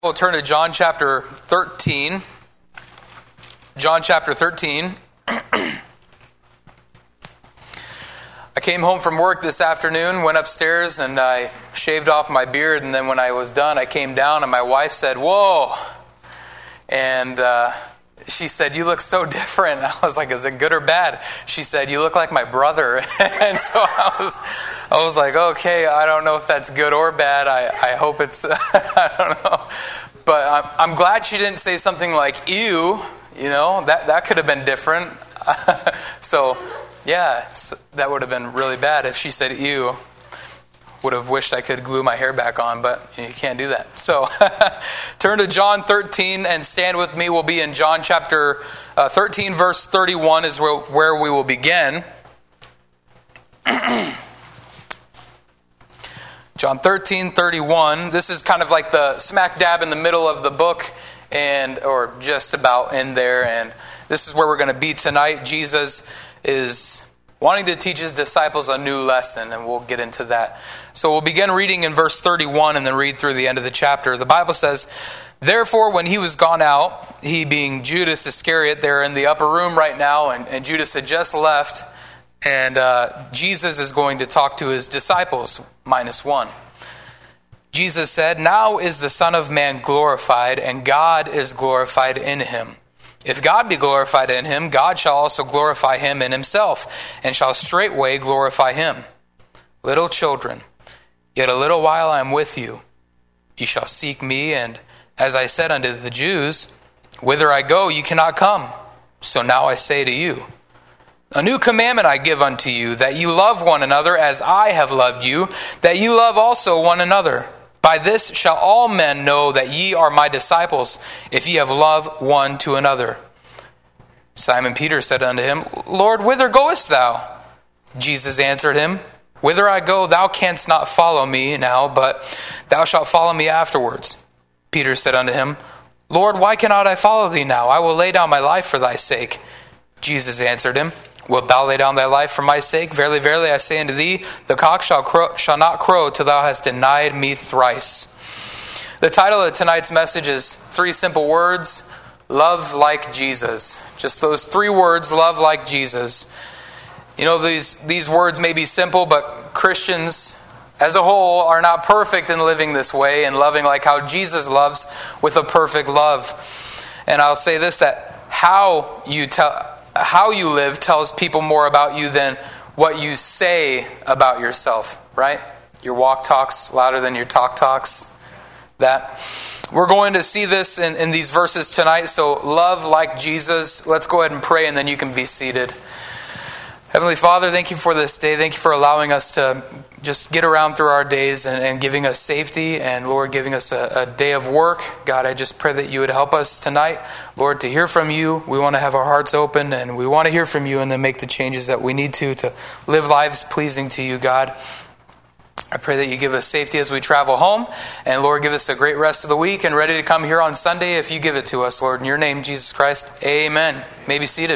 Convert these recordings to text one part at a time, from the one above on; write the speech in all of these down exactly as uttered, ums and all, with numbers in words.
We'll turn to John chapter thirteen. John chapter thirteen. I came home from work this afternoon, went upstairs, and I shaved off my beard. And then when I was done, I came down, and my wife said, "Whoa!" And uh, she said, "You look so different." I was like, "Is it good or bad?" She said, "You look like my brother." And so I was, I was like, "Okay, I don't know if that's good or bad. I, I hope it's, I don't know." But I'm, I'm glad she didn't say something like "ew." You know, that that could have been different. So, yeah, so that would have been really bad if she said "ew." Would have wished I could glue my hair back on, but you can't do that. So turn to John thirteen and stand with me. We'll be in John chapter uh, thirteen, verse thirty-one is where, where we will begin. John thirteen, thirty-one. This is kind of like the smack dab in the middle of the book, and or just about in there. And this is where we're going to be tonight. Jesus is wanting to teach his disciples a new lesson, and we'll get into that. So we'll begin reading in verse thirty-one and then read through the end of the chapter. The Bible says, "Therefore, when he was gone out," he being Judas Iscariot, they're in the upper room right now, and, and Judas had just left, and uh, Jesus is going to talk to his disciples, minus one. Jesus said, "Now is the Son of Man glorified, and God is glorified in him. If God be glorified in him, God shall also glorify him in himself, and shall straightway glorify him. Little children, yet a little while I am with you. Ye shall seek me, and as I said unto the Jews, whither I go, ye cannot come. So now I say to you, a new commandment I give unto you, that ye love one another as I have loved you, that ye love also one another. By this shall all men know that ye are my disciples, if ye have love one to another." Simon Peter said unto him, "Lord, whither goest thou?" Jesus answered him, "Whither I go, thou canst not follow me now, but thou shalt follow me afterwards." Peter said unto him, "Lord, why cannot I follow thee now? I will lay down my life for thy sake." Jesus answered him, "Wilt thou lay down thy life for my sake? Verily, verily, I say unto thee, the cock shall crow, shall not crow till thou hast denied me thrice." The title of tonight's message is three simple words: love like Jesus. Just those three words, love like Jesus. You know, these, these words may be simple, but Christians as a whole are not perfect in living this way and loving like how Jesus loves with a perfect love. And I'll say this, that how you tell... How you live tells people more about you than what you say about yourself, right? Your walk talks louder than your talk talks. That. We're going to see this in, in these verses tonight. So love like Jesus. Let's go ahead and pray, and then you can be seated. Heavenly Father, thank you for this day. Thank you for allowing us to just get around through our days and, and giving us safety, and Lord, giving us a, a day of work. God, I just pray that you would help us tonight, Lord, to hear from you. We want to have our hearts open, and we want to hear from you and then make the changes that we need to to live lives pleasing to you, God. I pray that you give us safety as we travel home, and Lord, give us a great rest of the week and ready to come here on Sunday if you give it to us, Lord. In your name, Jesus Christ, amen. You may be seated.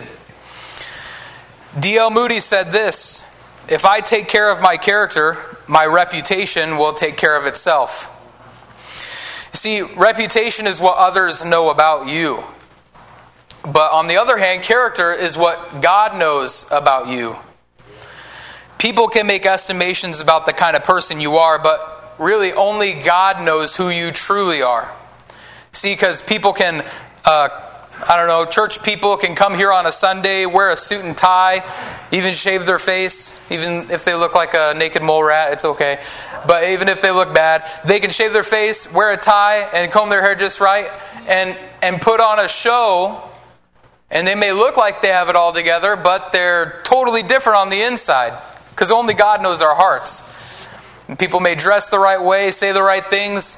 D L Moody said this: "If I take care of my character, my reputation will take care of itself." See, reputation is what others know about you. But on the other hand, character is what God knows about you. People can make estimations about the kind of person you are, but really only God knows who you truly are. See, because people can... Uh, I don't know, church people can come here on a Sunday, wear a suit and tie, even shave their face, even if they look like a naked mole rat, it's okay. But even if they look bad, they can shave their face, wear a tie, and comb their hair just right, and, and put on a show, and they may look like they have it all together, but they're totally different on the inside, because only God knows our hearts. And people may dress the right way, say the right things,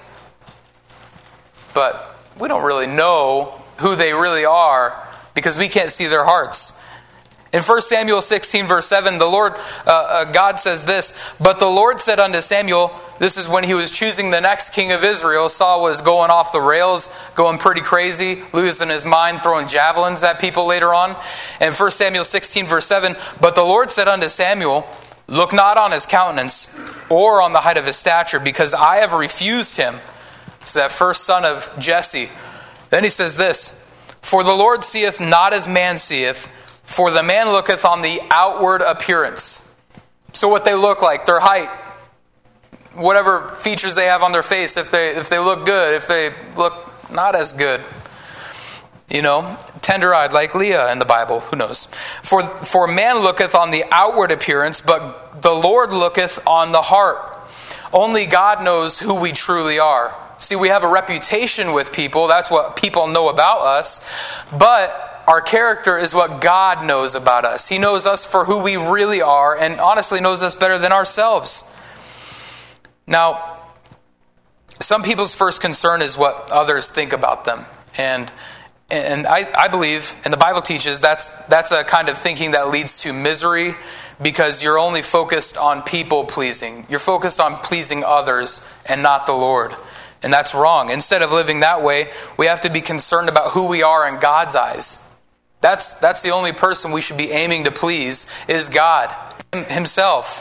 but we don't really know who they really are, because we can't see their hearts. In First Samuel sixteen, verse seven, the Lord, uh, uh, God says this: "But the Lord said unto Samuel," this is when he was choosing the next king of Israel. Saul was going off the rails, going pretty crazy, losing his mind, throwing javelins at people later on. And First Samuel sixteen, verse seven, "But the Lord said unto Samuel, look not on his countenance, or on the height of his stature, because I have refused him. It's that first son of Jesse. Then he says this, "For the Lord seeth not as man seeth, for the man looketh on the outward appearance." So what they look like, their height, whatever features they have on their face, if they if they look good, if they look not as good. You know, tender-eyed like Leah in the Bible, who knows? For for man looketh on the outward appearance, but the Lord looketh on the heart. Only God knows who we truly are. See, we have a reputation with people. That's what people know about us. But our character is what God knows about us. He knows us for who we really are, and honestly knows us better than ourselves. Now, some people's first concern is what others think about them. And and I, I believe, and the Bible teaches, that's that's a kind of thinking that leads to misery, because you're only focused on people pleasing. You're focused on pleasing others and not the Lord. And that's wrong. Instead of living that way, we have to be concerned about who we are in God's eyes. That's that's the only person we should be aiming to please, is God himself.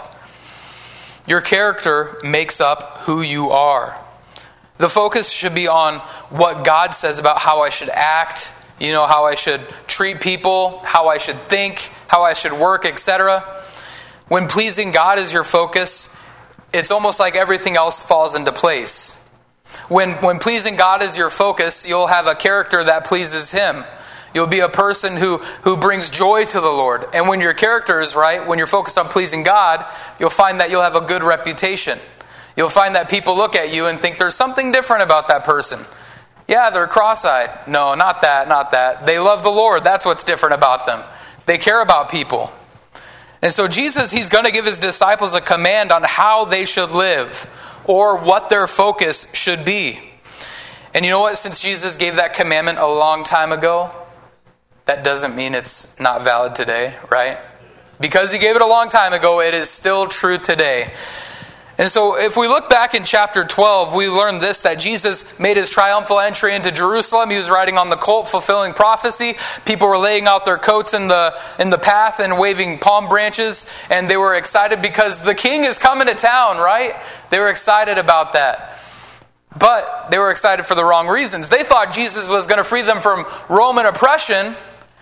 Your character makes up who you are. The focus should be on what God says about how I should act, you know, how I should treat people, how I should think, how I should work, et cetera. When pleasing God is your focus, it's almost like everything else falls into place. When when pleasing God is your focus, you'll have a character that pleases Him. You'll be a person who, who brings joy to the Lord. And when your character is right, when you're focused on pleasing God, you'll find that you'll have a good reputation. You'll find that people look at you and think there's something different about that person. Yeah, they're cross-eyed. No, not that, not that. They love the Lord. That's what's different about them. They care about people. And so Jesus, He's going to give His disciples a command on how they should live, or what their focus should be. And you know what? Since Jesus gave that commandment a long time ago, that doesn't mean it's not valid today, right? Because He gave it a long time ago, it is still true today. And so if we look back in chapter twelve, we learn this, that Jesus made His triumphal entry into Jerusalem. He was riding on the colt, fulfilling prophecy. People were laying out their coats in the in the path and waving palm branches. And they were excited because the king is coming to town, right? They were excited about that. But they were excited for the wrong reasons. They thought Jesus was going to free them from Roman oppression.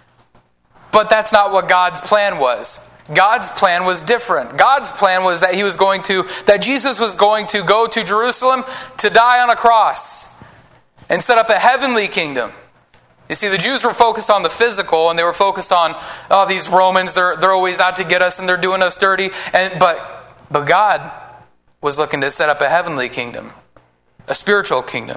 But that's not what God's plan was. God's plan was different. God's plan was that he was going to, that Jesus was going to go to Jerusalem to die on a cross and set up a heavenly kingdom. You see, the Jews were focused on the physical, and they were focused on, oh, these Romans, they're they're always out to get us and they're doing us dirty. And but but God was looking to set up a heavenly kingdom, a spiritual kingdom.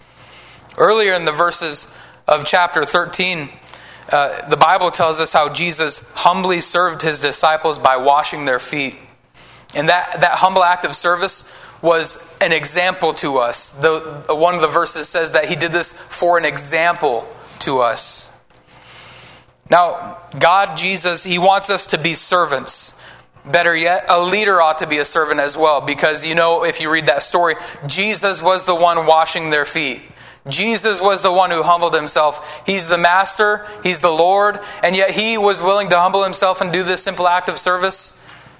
Earlier in the verses of chapter thirteen, Uh, the Bible tells us how Jesus humbly served His disciples by washing their feet. And that, that humble act of service was an example to us. The, one of the verses says that He did this for an example to us. Now, God, Jesus, He wants us to be servants. Better yet, a leader ought to be a servant as well. Because, you know, if you read that story, Jesus was the one washing their feet. Jesus was the one who humbled Himself. He's the master, He's the Lord, and yet He was willing to humble Himself and do this simple act of service.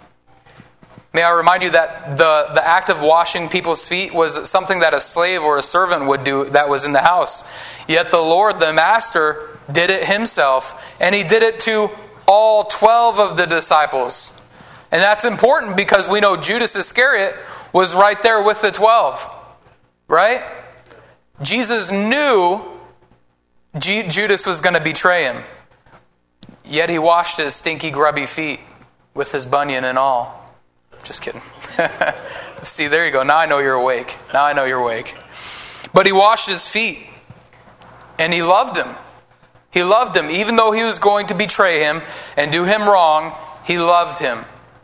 May I remind you that the, the act of washing people's feet was something that a slave or a servant would do that was in the house. Yet the Lord, the master, did it Himself, and He did it to all twelve of the disciples. And that's important because we know Judas Iscariot was right there with the twelve. Right? Jesus knew G- Judas was going to betray Him. Yet He washed his stinky, grubby feet with his bunion and all. Just kidding. See, there you go. Now I know you're awake. Now I know you're awake. But He washed his feet. And He loved him. He loved him. Even though He was going to betray him and do him wrong, He loved him.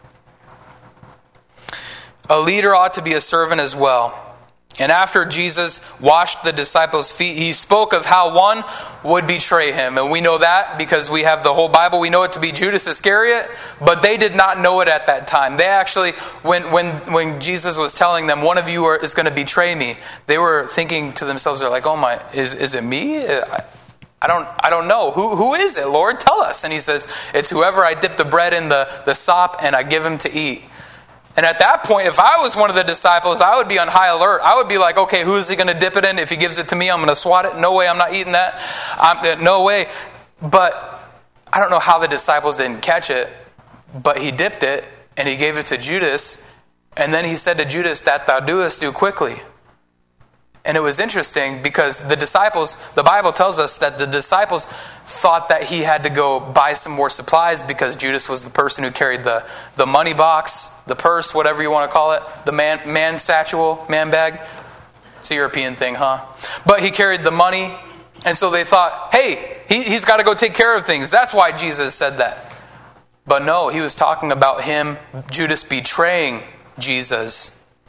A leader ought to be a servant as well. And after Jesus washed the disciples' feet, He spoke of how one would betray Him. And we know that because we have the whole Bible. We know it to be Judas Iscariot, but they did not know it at that time. They actually, when when when Jesus was telling them, one of you are, is going to betray me, they were thinking to themselves, they're like, oh my, is is it me? I, I don't I don't know. Who who is it, Lord? Tell us. And He says, it's whoever I dip the bread in the, the sop and I give him to eat. And at that point, if I was one of the disciples, I would be on high alert. I would be like, okay, who is he going to dip it in? If he gives it to me, I'm going to swat it. No way, I'm not eating that. I'm, no way. But I don't know how the disciples didn't catch it, but he dipped it and he gave it to Judas. And then he said to Judas, that thou doest, do quickly. And it was interesting because the disciples, the Bible tells us that the disciples thought that he had to go buy some more supplies because Judas was the person who carried the, the money box, the purse, whatever you want to call it, the man, man satchel, man bag. It's a European thing, huh? But he carried the money, and so they thought, hey, he, he's got to go take care of things. That's why Jesus said that. But no, he was talking about him, Judas, betraying Jesus.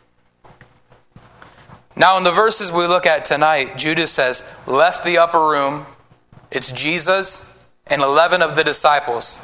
Now in the verses we look at tonight, Judas has left the upper room. It's Jesus and eleven of the disciples.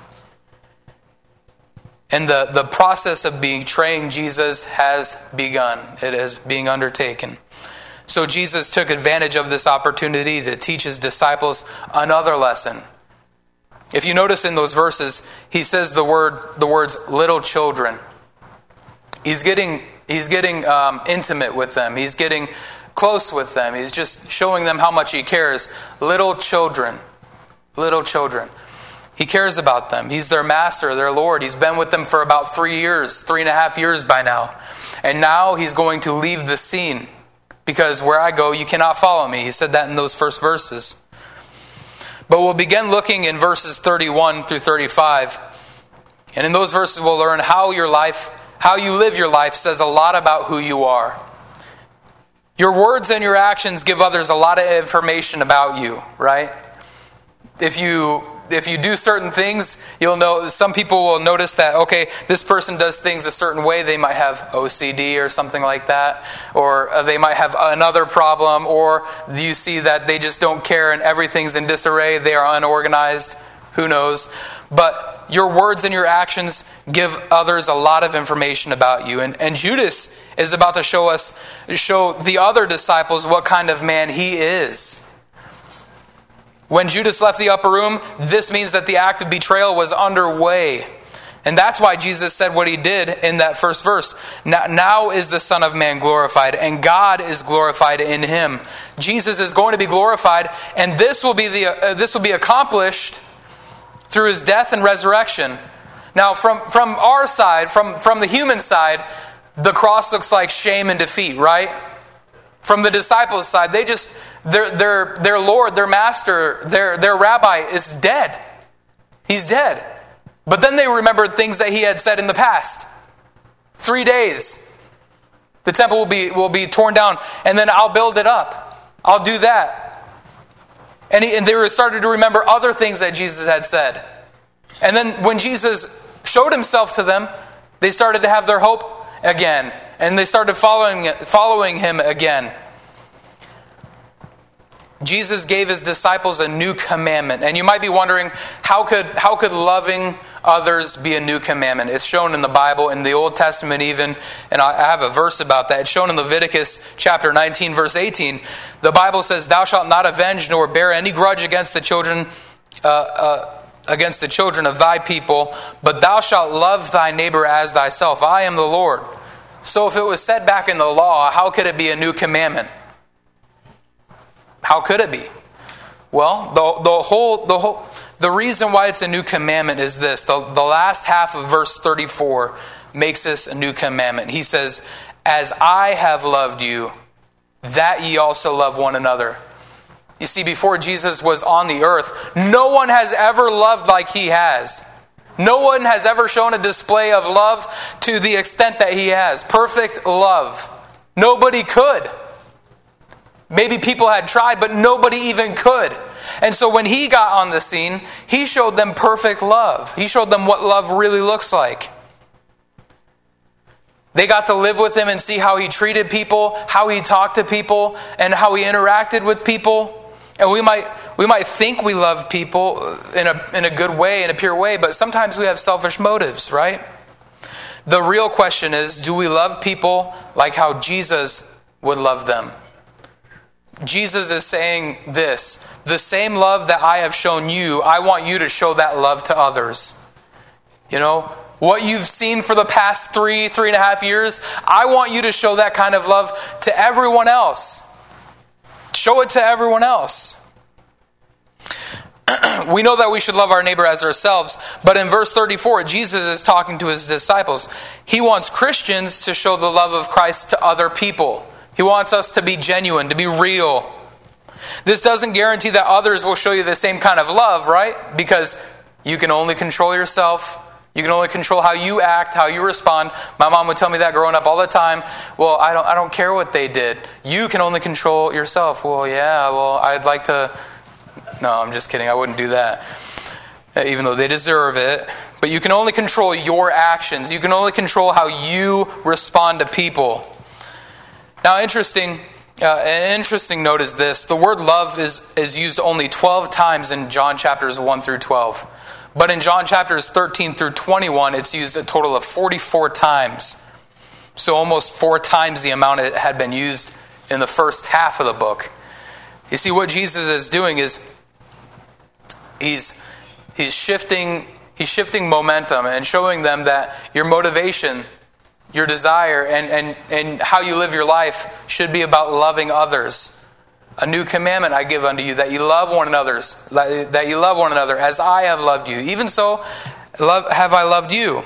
And the, the process of betraying Jesus has begun. It is being undertaken. So Jesus took advantage of this opportunity to teach his disciples another lesson. If you notice in those verses, he says the word, the words little children. He's getting he's getting um, intimate with them. He's getting close with them. He's just showing them how much he cares. Little children. Little children. He cares about them. He's their master, their Lord. He's been with them for about three years, three and a half years by now. And now he's going to leave the scene. Because where I go, you cannot follow me. He said that in those first verses. But we'll begin looking in verses thirty-one through thirty-five. And in those verses we'll learn how your life How you live your life says a lot about who you are. Your words and your actions give others a lot of information about you, right? If you if you do certain things, you'll know some people will notice that, okay, this person does things a certain way. They might have O C D or something like that, or they might have another problem, or you see that they just don't care and everything's in disarray. They are unorganized. Who knows? But your words and your actions give others a lot of information about you. And, and Judas is about to show us, show the other disciples what kind of man he is. When Judas left the upper room, this means that the act of betrayal was underway. And that's why Jesus said what he did in that first verse. Now, now is the Son of Man glorified, and God is glorified in him. Jesus is going to be glorified, and this will be the uh, this will be accomplished through his death and resurrection. Now, from, from our side, from, from the human side, the cross looks like shame and defeat, right? From the disciples' side, they just their their their Lord, their master, their their rabbi is dead. He's dead. But then they remembered things that he had said in the past. Three days, the temple will be will be torn down, and then I'll build it up. I'll do that. And, he, and they were started to remember other things that Jesus had said. And then when Jesus showed himself to them, they started to have their hope again. And they started following following him again. Jesus gave his disciples a new commandment. And you might be wondering, how could how could loving others be a new commandment? It's shown in the Bible, in the Old Testament even, and I have a verse about that. It's shown in Leviticus chapter nineteen, verse eighteen. The Bible says, "Thou shalt not avenge nor bear any grudge against the children uh, uh, against the children of thy people, but thou shalt love thy neighbor as thyself. I am the Lord." So if it was said back in the law, how could it be a new commandment? How could it be? Well, the the whole the whole the reason why it's a new commandment is this. The, the last half of verse thirty-four makes this a new commandment. He says, "As I have loved you, that ye also love one another." You see, before Jesus was on the earth, no one has ever loved like he has. No one has ever shown a display of love to the extent that he has. Perfect love. Nobody could. Maybe people had tried, but nobody even could. And so when he got on the scene, he showed them perfect love. He showed them what love really looks like. They got to live with him and see how he treated people, how he talked to people, and how he interacted with people. And we might we might think we love people in a in a good way, in a pure way, but sometimes we have selfish motives, right? The real question is, do we love people like how Jesus would love them? Jesus is saying this: the same love that I have shown you, I want you to show that love to others. You know, what you've seen for the past three, three and a half years. I want you to show that kind of love to everyone else. Show it to everyone else. We know that we should love our neighbor as ourselves, but in verse thirty-four, Jesus is talking to his disciples. He wants Christians to show the love of Christ to other people. He wants us to be genuine, to be real. This doesn't guarantee that others will show you the same kind of love, right? Because you can only control yourself. You can only control how you act, how you respond. My mom would tell me that growing up all the time. Well, I don't I don't care what they did. You can only control yourself. Well, yeah, well, I'd like to... No, I'm just kidding. I wouldn't do that. Even though they deserve it. But you can only control your actions. You can only control how you respond to people. Now, interesting... Uh, an interesting note is this. The word love is, is used only twelve times in John chapters one through twelve. But in John chapters thirteen through twenty-one, it's used a total of forty-four times. So almost four times the amount it had been used in the first half of the book. You see, what Jesus is doing is he's he's shifting he's shifting momentum and showing them that your motivation, your desire, and, and, and how you live your life should be about loving others. A new commandment I give unto you, that you love one another, that you love one another as I have loved you. Even so, love, have I loved you.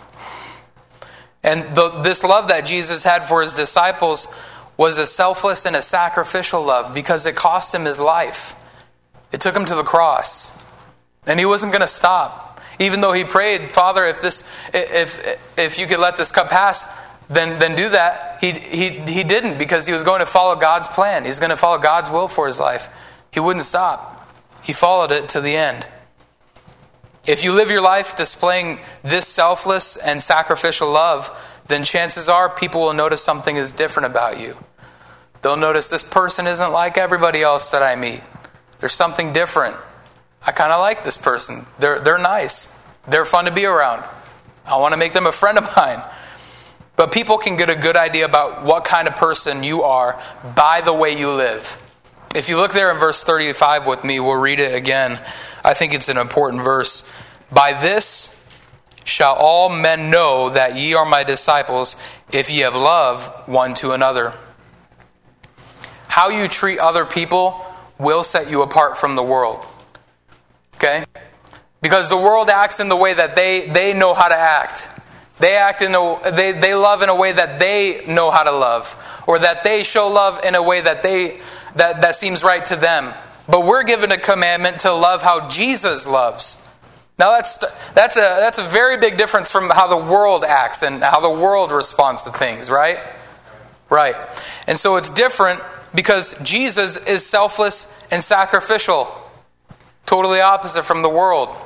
And the, this love that Jesus had for his disciples was a selfless and a sacrificial love because it cost him his life. It took him to the cross. And he wasn't going to stop. Even though he prayed, Father, if this, if if you could let this cup pass, then then do that. He he he didn't, because he was going to follow God's plan. He's going to follow God's will for his life. He wouldn't stop. He followed it to the end. If you live your life displaying this selfless and sacrificial love, then chances are people will notice something is different about you. They'll notice this person isn't like everybody else that I meet. There's something different. I kind of like this person. They're they're nice. They're fun to be around. I want to make them a friend of mine. But people can get a good idea about what kind of person you are by the way you live. If you look there in verse thirty-five with me, we'll read it again. I think it's an important verse. By this shall all men know that ye are my disciples, if ye have love one to another. How you treat other people will set you apart from the world. Okay? Because the world acts in the way that they, they know how to act. They act in a, they, they love in a way that they know how to love. Or that they show love in a way that they that, that seems right to them. But we're given a commandment to love how Jesus loves. Now that's that's a that's a very big difference from how the world acts and how the world responds to things, right? Right. And so it's different because Jesus is selfless and sacrificial. Totally opposite from the world.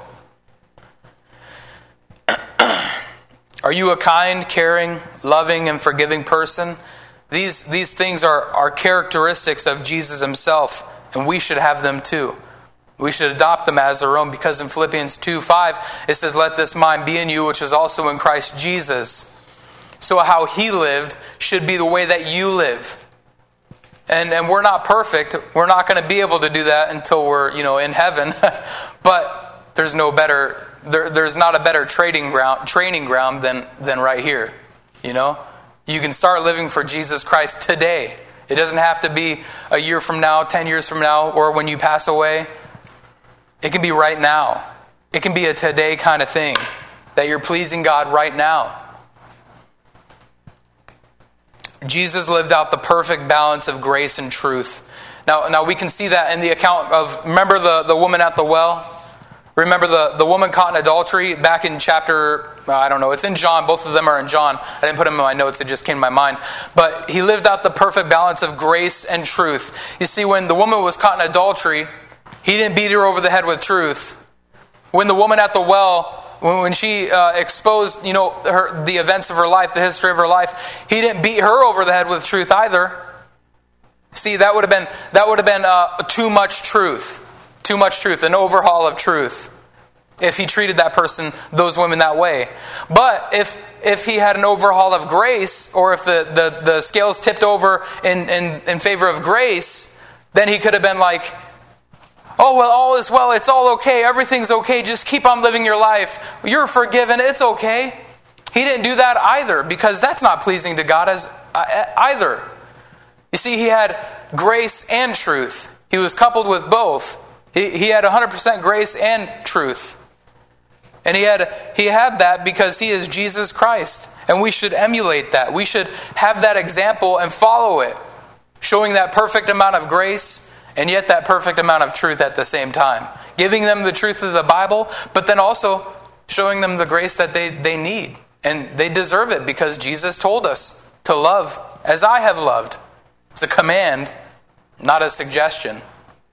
Are you a kind, caring, loving, and forgiving person? These these things are, are characteristics of Jesus himself, and we should have them too. We should adopt them as our own, because in Philippians two five, it says, let this mind be in you, which is also in Christ Jesus. So how he lived should be the way that you live. And and we're not perfect. We're not going to be able to do that until we're, you know, in heaven. But there's no better there, there's not a better trading ground training ground than than right here. You know? You can start living for Jesus Christ today. It doesn't have to be a year from now, ten years from now, or when you pass away. It can be right now. It can be a today kind of thing, that you're pleasing God right now. Jesus lived out the perfect balance of grace and truth. Now, now we can see that in the account of, remember the, the woman at the well? Remember the, the woman caught in adultery back in chapter, I don't know, it's in John. Both of them are in John. I didn't put them in my notes. It just came to my mind. But he lived out the perfect balance of grace and truth. You see, when the woman was caught in adultery, he didn't beat her over the head with truth. When the woman at the well, when she uh, exposed, you know, her, the events of her life, the history of her life, he didn't beat her over the head with truth either. See, that would have been that would have been uh, too much truth, too much truth, an overhaul of truth, if he treated that person, those women, that way. But if if he had an overhaul of grace, or if the the, the scales tipped over in, in in favor of grace, then he could have been like, oh, well, all is well. It's all okay. Everything's okay. Just keep on living your life. You're forgiven. It's okay. He didn't do that either, because that's not pleasing to God as uh, either. You see, he had grace and truth. He was coupled with both. He, he had one hundred percent grace and truth. And he had he had that because he is Jesus Christ. And we should emulate that. We should have that example and follow it, showing that perfect amount of grace and yet that perfect amount of truth at the same time. Giving them the truth of the Bible, but then also showing them the grace that they, they need. And they deserve it because Jesus told us to love as I have loved. It's a command, not a suggestion.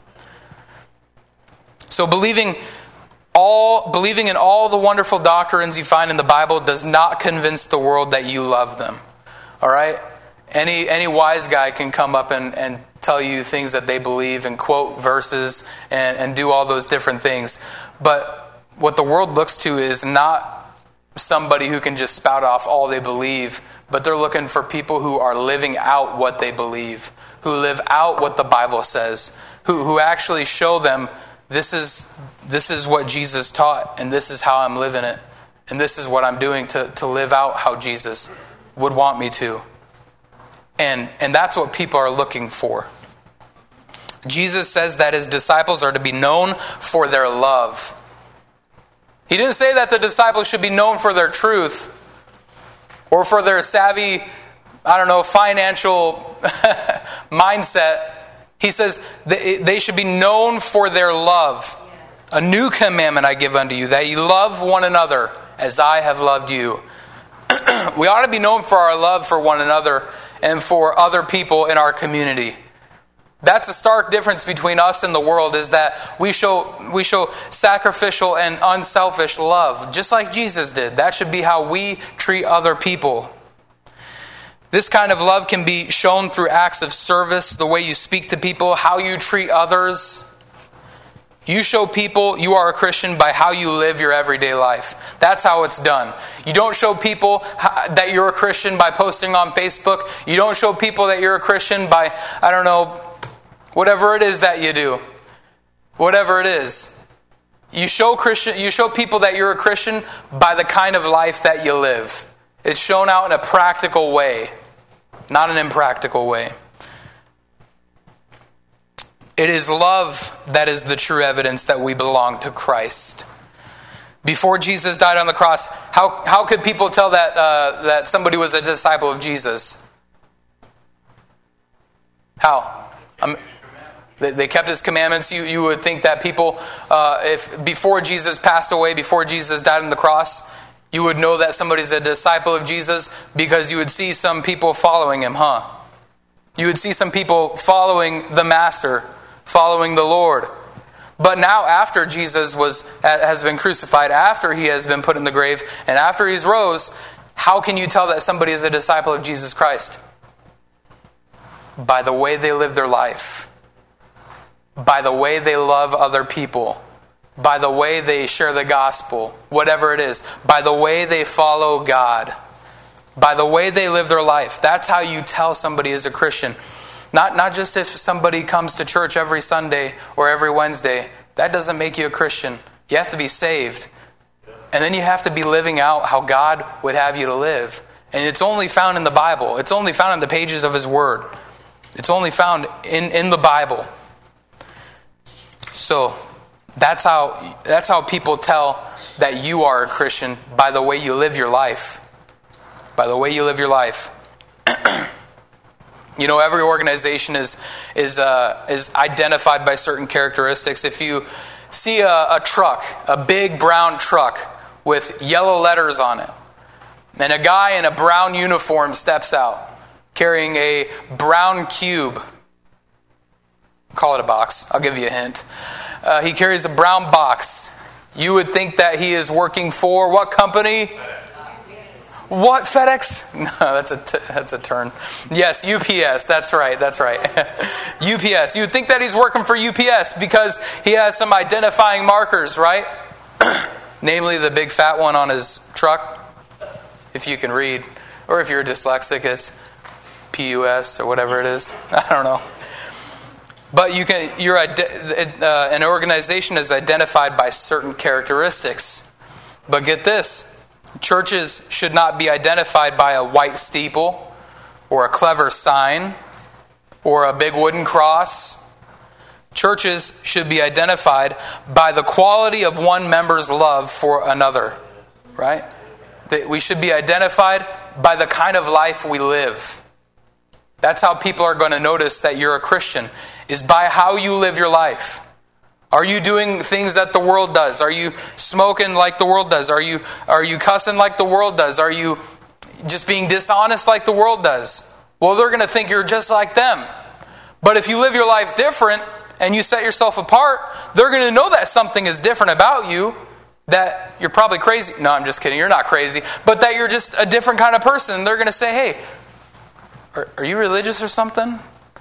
So believing all believing in all the wonderful doctrines you find in the Bible does not convince the world that you love them. All right? Any any wise guy can come up and, and tell you things that they believe and quote verses and, and do all those different things. But what the world looks to is not somebody who can just spout off all they believe, but they're looking for people who are living out what they believe, who live out what the Bible says, who who actually show them this is this is what Jesus taught, and this is how I'm living it, and this is what I'm doing to, to live out how Jesus would want me to. And and that's what people are looking for. Jesus says that his disciples are to be known for their love. He didn't say that the disciples should be known for their truth or for their savvy, I don't know, financial mindset. He says they should be known for their love. A new commandment I give unto you, that you love one another as I have loved you. We ought to be known for our love for one another and for other people in our community. That's a stark difference between us and the world, is that we show we show sacrificial and unselfish love, just like Jesus did. That should be how we treat other people. This kind of love can be shown through acts of service, the way you speak to people, how you treat others. You show people you are a Christian by how you live your everyday life. That's how it's done. You don't show people that you're a Christian by posting on Facebook. You don't show people that you're a Christian by, I don't know, whatever it is that you do. Whatever it is. You show Christian, you show people that you're a Christian by the kind of life that you live. It's shown out in a practical way, not an impractical way. It is love that is the true evidence that we belong to Christ. Before Jesus died on the cross, how how could people tell that uh, that somebody was a disciple of Jesus? How? Um, they, they kept his commandments. You you would think that people, uh, if before Jesus passed away, before Jesus died on the cross, you would know that somebody's a disciple of Jesus because you would see some people following him, huh? You would see some people following the Master, following the Lord. But now, after Jesus was has been crucified, after he has been put in the grave, and after he's rose, how can you tell that somebody is a disciple of Jesus Christ? By the way they live their life. By the way they love other people. By the way they share the gospel. Whatever it is. By the way they follow God. By the way they live their life. That's how you tell somebody is a Christian. Not not just if somebody comes to church every Sunday or every Wednesday. That doesn't make you a Christian. You have to be saved. And then you have to be living out how God would have you to live. And it's only found in the Bible. It's only found in the pages of His Word. It's only found in, in the Bible. So that's how that's how people tell that you are a Christian, by the way you live your life. By the way you live your life. You know, every organization is is uh, is identified by certain characteristics. If you see a, a truck, a big brown truck with yellow letters on it, and a guy in a brown uniform steps out, carrying a brown cube. Call it a box. I'll give you a hint. Uh, he carries a brown box. You would think that he is working for what company? What, FedEx? No, that's a t- that's a turn. Yes, U P S. That's right. That's right. U P S. You'd think that he's working for U P S because he has some identifying markers, right? Namely, the big fat one on his truck. If you can read, or if you're dyslexic, it's P U S or whatever it is. I don't know. But you can, you're uh, an organization is identified by certain characteristics. But get this, churches should not be identified by a white steeple or a clever sign or a big wooden cross. Churches should be identified by the quality of one member's love for another, right? That we should be identified by the kind of life we live. That's how people are going to notice that you're a Christian, is by how you live your life. Are you doing things that the world does? Are you smoking like the world does? Are you are you cussing like the world does? Are you just being dishonest like the world does? Well, they're going to think you're just like them. But if you live your life different and you set yourself apart, they're going to know that something is different about you, that you're probably crazy. No, I'm just kidding. You're not crazy. But that you're just a different kind of person. They're going to say, hey, are, are you religious or something?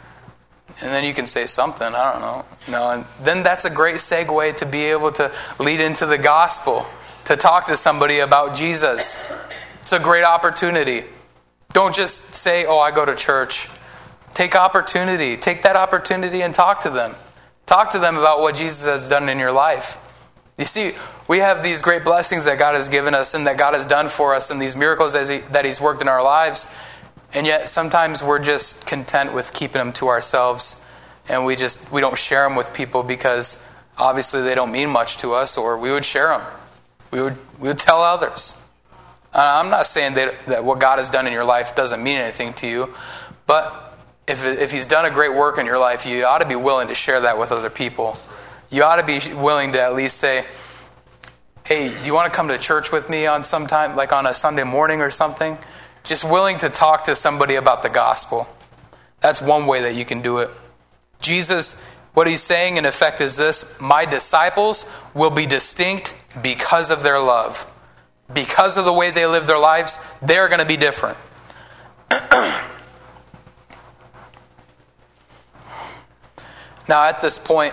And then you can say something, I don't know. No, and then that's a great segue to be able to lead into the gospel, to talk to somebody about Jesus. It's a great opportunity. Don't just say, oh, I go to church. Take opportunity. Take that opportunity and talk to them. Talk to them about what Jesus has done in your life. You see, we have these great blessings that God has given us and that God has done for us and these miracles that, he, that He's worked in our lives. And yet sometimes we're just content with keeping them to ourselves. And we just we don't share them with people because obviously they don't mean much to us, or we would share them. We would, we would tell others. I'm not saying that, that what God has done in your life doesn't mean anything to you. But if, if He's done a great work in your life, you ought to be willing to share that with other people. You ought to be willing to at least say, hey, do you want to come to church with me on some time, like on a Sunday morning or something? Just willing to talk to somebody about the gospel. That's one way that you can do it. Jesus, what He's saying in effect is this: my disciples will be distinct because of their love. Because of the way they live their lives, they're going to be different. Now at this point,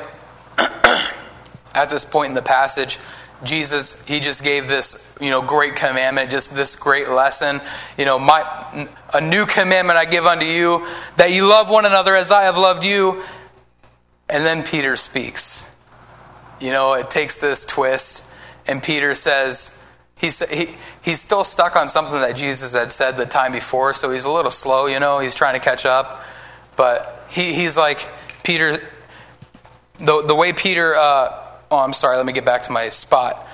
at this point in the passage, Jesus, He just gave this, you know, great commandment, just this great lesson. You know, my a new commandment I give unto you, that you love one another as I have loved you. And then Peter speaks. You know, it takes this twist, and Peter says, he's, he, he's still stuck on something that Jesus had said the time before, so he's a little slow, you know, he's trying to catch up. But he, he's like, Peter, the, the way Peter... Uh, Oh, I'm sorry, let me get back to my spot.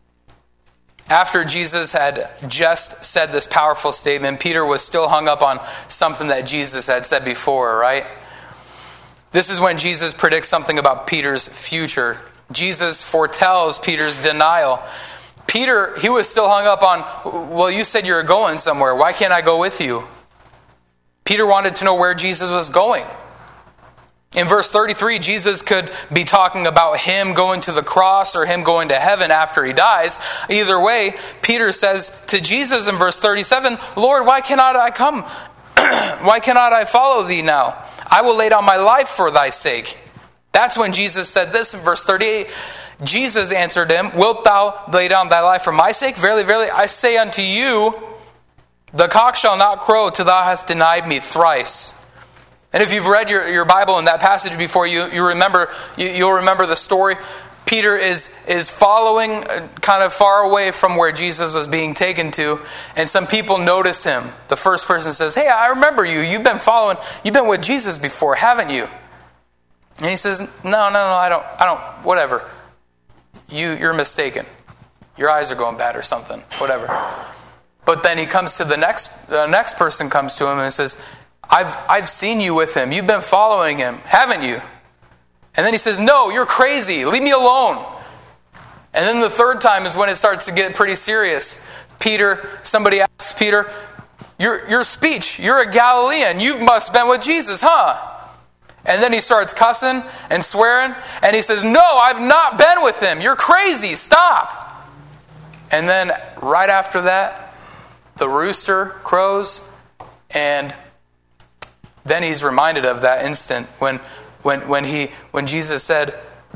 After Jesus had just said this powerful statement, Peter was still hung up on something that Jesus had said before, right? This is when Jesus predicts something about Peter's future. Jesus foretells Peter's denial. Peter, he was still hung up on, well, you said you're going somewhere. Why can't I go with you? Peter wanted to know where Jesus was going. In verse thirty-three, Jesus could be talking about Him going to the cross or Him going to heaven after He dies. Either way, Peter says to Jesus in verse thirty-seven, Lord, why cannot I come? Why cannot I follow Thee now? I will lay down my life for Thy sake. That's when Jesus said this in verse thirty-eight. Jesus answered him, wilt thou lay down thy life for my sake? Verily, verily, I say unto you, the cock shall not crow till thou hast denied me thrice. And if you've read your, your Bible in that passage before, you you remember you, you'll remember the story. Peter is is following kind of far away from where Jesus was being taken to, and some people notice him. The first person says, "Hey, I remember you. You've been following. You've been with Jesus before, haven't you?" And he says, "No, no, no. I don't. I don't. Whatever. You you're mistaken. Your eyes are going bad or something. Whatever." But then he comes to the next. The next person comes to him and says, I've I've seen you with him. You've been following him, haven't you? And then he says, no, you're crazy. Leave me alone. And then the third time is when it starts to get pretty serious. Peter, somebody asks Peter, your your speech, you're a Galilean. You must have been with Jesus, huh? And then he starts cussing and swearing. And he says, no, I've not been with him. You're crazy. Stop. And then right after that, the rooster crows, and then he's reminded of that instant when when when he when Jesus said,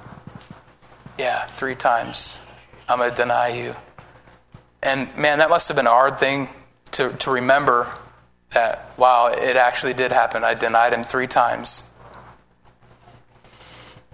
yeah, three times I'm going to deny you. And man, that must have been a hard thing to, to remember, that, wow, it actually did happen. I denied him three times.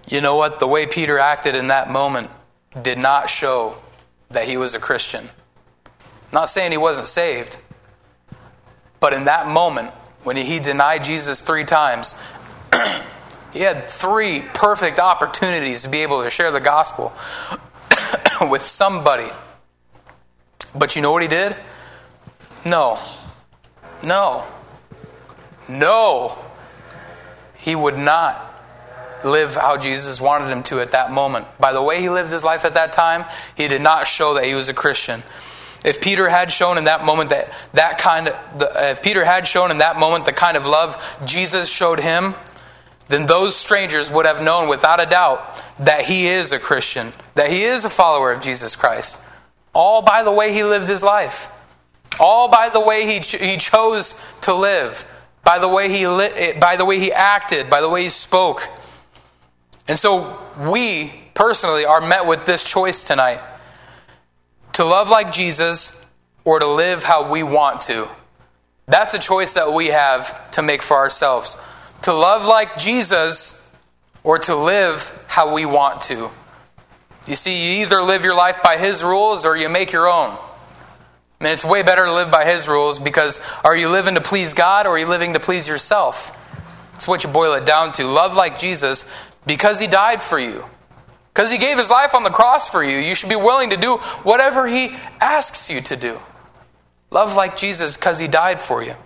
You know what? The way Peter acted in that moment did not show that he was a Christian. I'm not saying he wasn't saved, but in that moment, when he denied Jesus three times, he had three perfect opportunities to be able to share the gospel with somebody. But you know what he did? No. No. No. He would not live how Jesus wanted him to at that moment. By the way he lived his life at that time, he did not show that he was a Christian. If Peter had shown in that moment that that kind of, the, if Peter had shown in that moment the kind of love Jesus showed him, then those strangers would have known without a doubt that he is a Christian, that he is a follower of Jesus Christ. All by the way he lived his life. All by the way he ch- he chose to live. By the way he li- by the way he acted, by the way he spoke. And so we personally are met with this choice tonight. To love like Jesus or to live how we want to. That's a choice that we have to make for ourselves. To love like Jesus or to live how we want to. You see, you either live your life by His rules or you make your own. I mean, it's way better to live by His rules, because are you living to please God or are you living to please yourself? That's what you boil it down to. Love like Jesus because He died for you. Because He gave His life on the cross for you. You should be willing to do whatever He asks you to do. Love like Jesus because He died for you.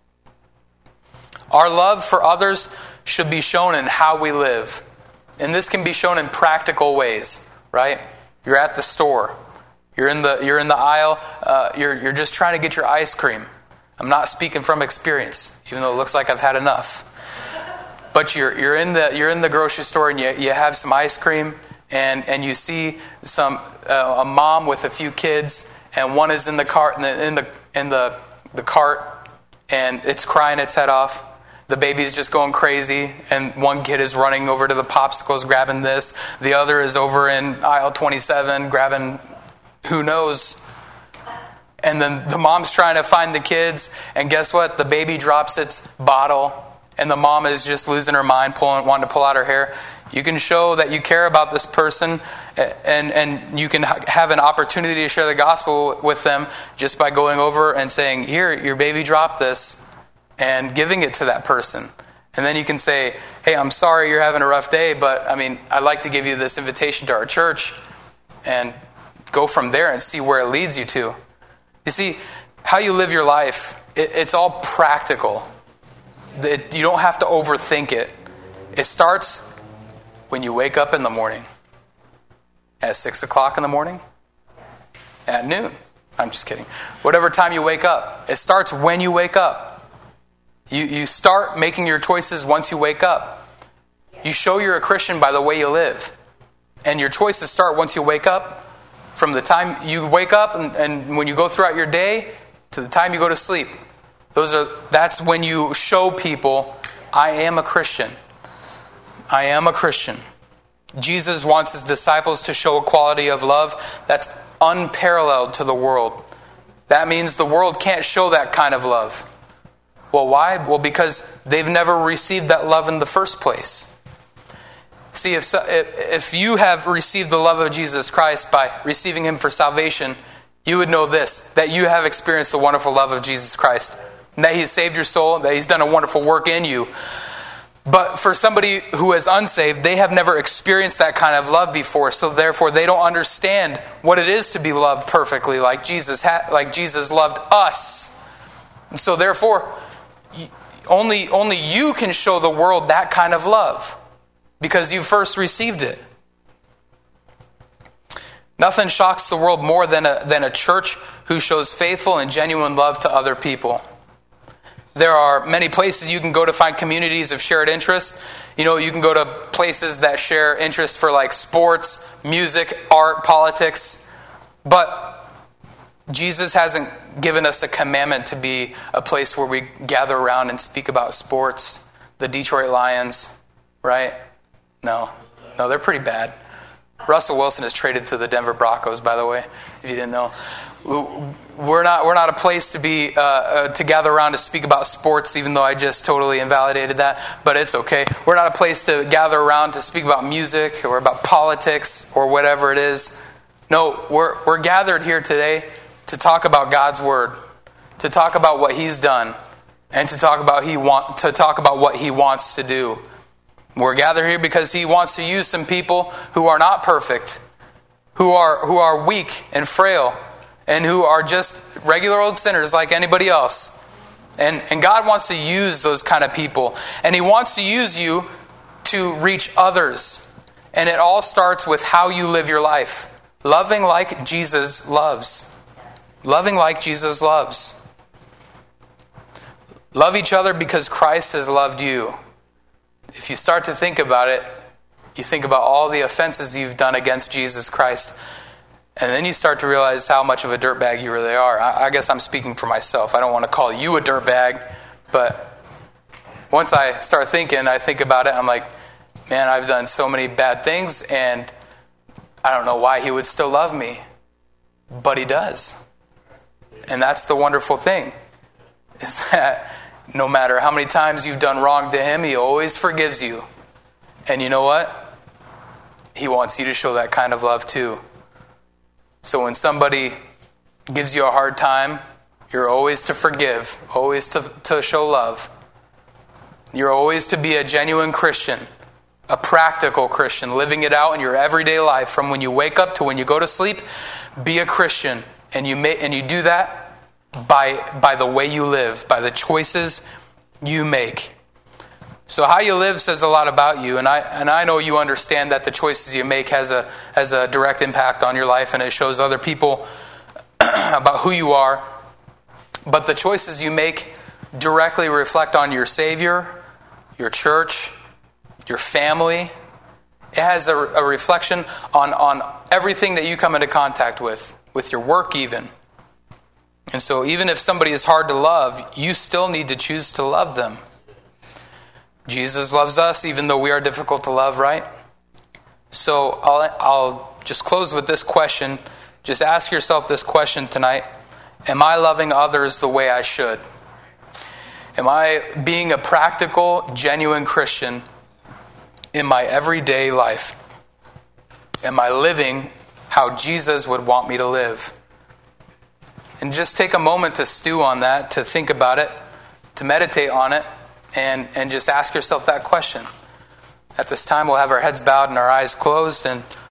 Our love for others should be shown in how we live. And this can be shown in practical ways, right? You're at the store. You're in the you're in the aisle. Uh, you're you're just trying to get your ice cream. I'm not speaking from experience, even though it looks like I've had enough. But you're you're in the you're in the grocery store and you you have some ice cream, and and you see some uh, a mom with a few kids, and one is in the cart in the in the in the, the cart, and it's crying its head off. The baby's just going crazy, and one kid is running over to the popsicles grabbing this. The other is over in aisle twenty-seven grabbing who knows. And then the mom's trying to find the kids, and guess what? The baby drops its bottle, and the mom is just losing her mind, pulling, wanting to pull out her hair. You can show that you care about this person, and, and you can have an opportunity to share the gospel with them just by going over and saying, here, your baby dropped this, and giving it to that person. And then you can say, hey, I'm sorry you're having a rough day, but I mean, I'd like to give you this invitation to our church, and go from there and see where it leads you to. You see, how you live your life, it, it's all practical. It, you don't have to overthink it. It starts when you wake up in the morning. At six o'clock in the morning. At noon. I'm just kidding. Whatever time you wake up. It starts when you wake up. You, you start making your choices once you wake up. You show you're a Christian by the way you live. And your choices start once you wake up. From the time you wake up and, and when you go throughout your day to the time you go to sleep. Those are that's when you show people, I am a Christian. I am a Christian. Jesus wants His disciples to show a quality of love that's unparalleled to the world. That means the world can't show that kind of love. Well, why? Well, because they've never received that love in the first place. See, if, so, if you have received the love of Jesus Christ by receiving Him for salvation, you would know this, that you have experienced the wonderful love of Jesus Christ. And that He has saved your soul, that He's done a wonderful work in you. But for somebody who is unsaved, they have never experienced that kind of love before, so therefore they don't understand what it is to be loved perfectly like Jesus ha- like Jesus loved us. And so therefore, only, only you can show the world that kind of love. Because you first received it. Nothing shocks the world more than a, than a church who shows faithful and genuine love to other people. There are many places you can go to find communities of shared interest. You know, you can go to places that share interest for like sports, music, art, politics. But Jesus hasn't given us a commandment to be a place where we gather around and speak about sports, the Detroit Lions, right? No, no, they're pretty bad, Russell Wilson is traded to the Denver Broncos, by the way, if you didn't know. We're not we're not a place to be uh, uh, to gather around to speak about sports, even though I just totally invalidated that. But it's okay. We're not a place to gather around to speak about music or about politics or whatever it is. No, we're we're gathered here today to talk about God's word, to talk about what He's done, and to talk about he want to talk about what He wants to do. We're gathered here because He wants to use some people who are not perfect, who are who are weak and frail, and who are just regular old sinners like anybody else. And and God wants to use those kind of people. And He wants to use you to reach others. And it all starts with how you live your life. Loving like Jesus loves. Loving like Jesus loves. Love each other because Christ has loved you. If you start to think about it, you think about all the offenses you've done against Jesus Christ. And then you start to realize how much of a dirtbag you really are. I, I guess I'm speaking for myself. I don't want to call you a dirtbag. But once I start thinking, I think about it, I'm like, man, I've done so many bad things, and I don't know why He would still love me. But He does. And that's the wonderful thing, is that no matter how many times you've done wrong to Him, He always forgives you. And you know what? He wants you to show that kind of love too. So when somebody gives you a hard time, you're always to forgive, always to, to show love. You're always to be a genuine Christian, a practical Christian, living it out in your everyday life. From when you wake up to when you go to sleep, be a Christian. And you may, and you do that by by the way you live, by the choices you make. So how you live says a lot about you, and I and I know you understand that the choices you make has a has a direct impact on your life, and it shows other people about who you are. But the choices you make directly reflect on your Savior, your church, your family. It has a, a reflection on, on everything that you come into contact with, with your work even. And so even if somebody is hard to love, you still need to choose to love them. Jesus loves us even though we are difficult to love, right? So I'll, I'll just close with this question. Just ask yourself this question tonight. Am I loving others the way I should? Am I being a practical, genuine Christian in my everyday life? Am I living how Jesus would want me to live? And just take a moment to stew on that, to think about it, to meditate on it, and, and just ask yourself that question. At this time, we'll have our heads bowed and our eyes closed, and